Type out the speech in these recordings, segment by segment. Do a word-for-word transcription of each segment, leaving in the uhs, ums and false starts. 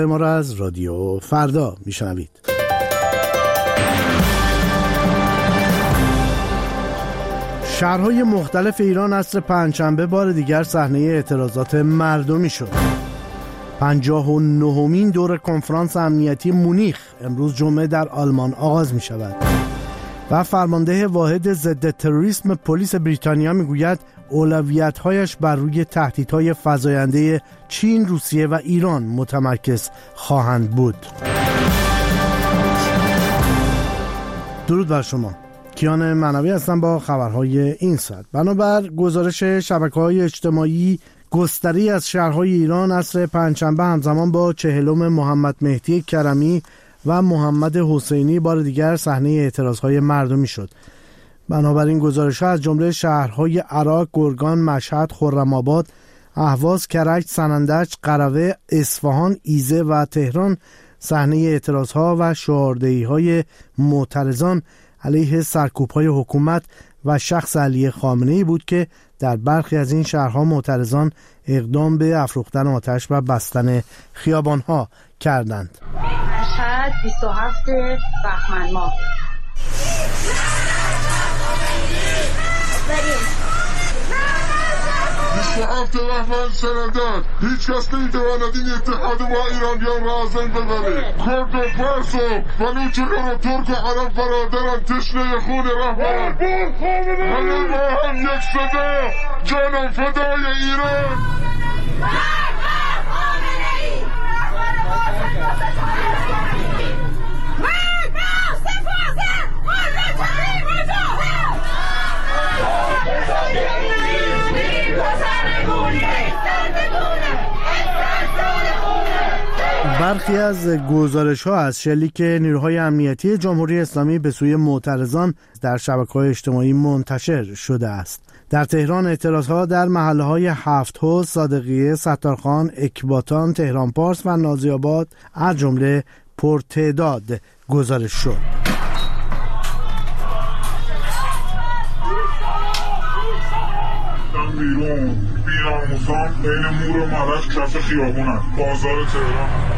ما را از رادیو فردا میشنوید. شهرهای مختلف ایران عصر پنجشنبه بار دیگر صحنه اعتراضات مردمی شد. پنجاه و نهمین دور کنفرانس امنیتی مونیخ امروز جمعه در آلمان آغاز می شود و فرمانده واحد ضد تروریسم پلیس بریتانیا می گوید اولویت‌هایش بر روی تهدیدهای فزاینده چین، روسیه و ایران متمرکز خواهند بود. درود بر شما. کیان معنوی هستم با خبرهای این ساعت. بنابر گزارش شبکه‌های اجتماعی، گستری از شهرهای ایران عصر پنجشنبه همزمان با چهلم محمد مهدی کرمی و محمد حسینی بار دیگر صحنه اعتراضهای مردمی شد. بنابراین گزارش‌ها از جمله شهرهای عراق، گرگان، مشهد، خرم‌آباد، اهواز، کرج، سنندج، قروه، اصفهان، ایزه و تهران صحنه اعتراضها و شعاردهی‌های معترضان علیه سرکوب‌های حکومت و شخص علی خامنه‌ای بود که در برخی از این شهرها معترضان اقدام به افروختن آتش و بستن خیابان‌ها کردند. مشهد بیست و هفتم بهمن ماه. بیست و هفتم بهمن سنندج. هیچ کس نمیتواند این اتحاد با ایرانیان را از بین ببرد. کرد و پارس و بلوچ و ترک و عرب برادران تشنه خون رهبران. همه با هم یک صدا، جانم فدای ایران. برخی از گزارش‌ها از شلیک نیروهای امنیتی جمهوری اسلامی به سوی معترضان در شبکه‌های اجتماعی منتشر شده است. در تهران اعتراضها در محله‌های هفت حوض، صادقیه، ستارخان، اکباتان، تهران پارس و نازی‌آباد از جمله پرتعداد گزارش شد. بیرون بی‌ناموسان بین مور و ملک کف خیابونن. بازار تهران.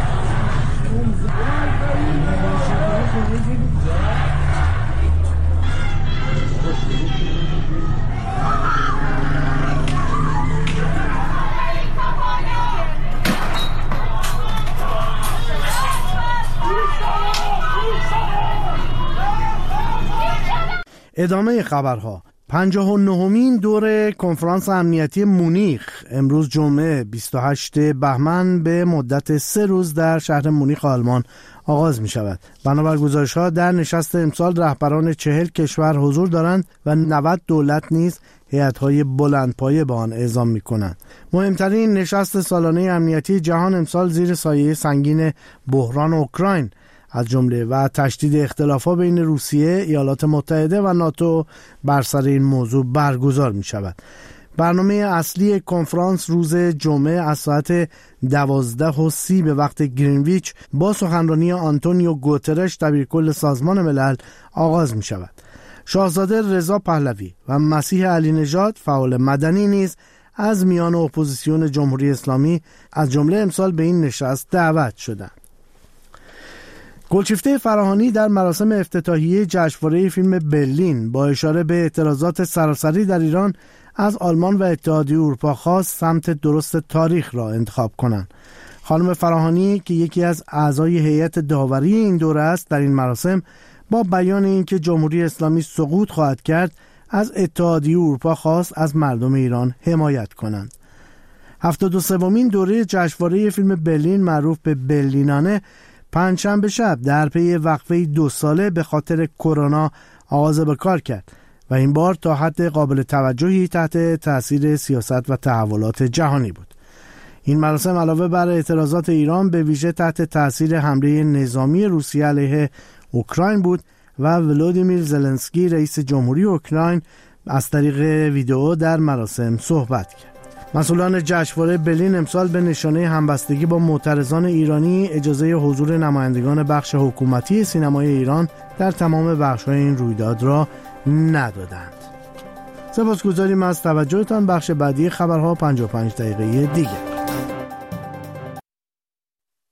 ادامه خبرها. پنجاه و نهمین دور کنفرانس امنیتی مونیخ امروز جمعه بیست و هشتم بهمن به مدت سه روز در شهر مونیخ آلمان آغاز می شود. بنابر گزارش‌ها در نشست امسال رهبران چهل کشور حضور دارند و نود دولت نیز هیئت‌های بلندپایه به آن اعزام می‌کنند. مهمترین نشست سالانه امنیتی جهان امسال زیر سایه سنگین بحران اوکراین از جمله و تشدید اختلافات بین روسیه، ایالات متحده و ناتو بر سر این موضوع برگزار می شود. برنامه اصلی کنفرانس روز جمعه از ساعت دوازده و سی به وقت گرینویچ با سخنرانی آنتونیو گوترش دبیرکل سازمان ملل آغاز می شود. شاهزاده رضا پهلوی و مسیح علی نژاد فعال مدنی نیز از میان اپوزیسیون جمهوری اسلامی از جمله امسال به این نشست دعوت شدند. گلشیفته فراهانی در مراسم افتتاحیه جشنواره فیلم برلین با اشاره به اعتراضات سراسری در ایران از آلمان و اتحادیه اروپا خواست سمت درست تاریخ را انتخاب کنند. خانم فراهانی که یکی از اعضای هیئت داوری این دوره است در این مراسم با بیان اینکه جمهوری اسلامی سقوط خواهد کرد از اتحادیه اروپا خواست از مردم ایران حمایت کنند. هفتاد و سومین دوره جشنواره فیلم برلین معروف به برلینانه پنجشنبه شب در پی وقفه دو ساله به خاطر کرونا آغاز به کار کرد و این بار تا حد قابل توجهی تحت تاثیر سیاست و تحولات جهانی بود. این مراسم علاوه بر اعتراضات ایران به ویژه تحت تاثیر حمله نظامی روسیه علیه اوکراین بود و ولودیمیر زلنسکی رئیس جمهوری اوکراین از طریق ویدئو در مراسم صحبت کرد. مسئولان جشنواره برلین امسال به نشانه همبستگی با معترضان ایرانی اجازه حضور نمایندگان بخش حکومتی سینمای ایران در تمام بخش‌های این رویداد را ندادند. سپاسگزاریم از توجهتان. بخش بعدی خبرها پنجاه و پنج دقیقه دیگر.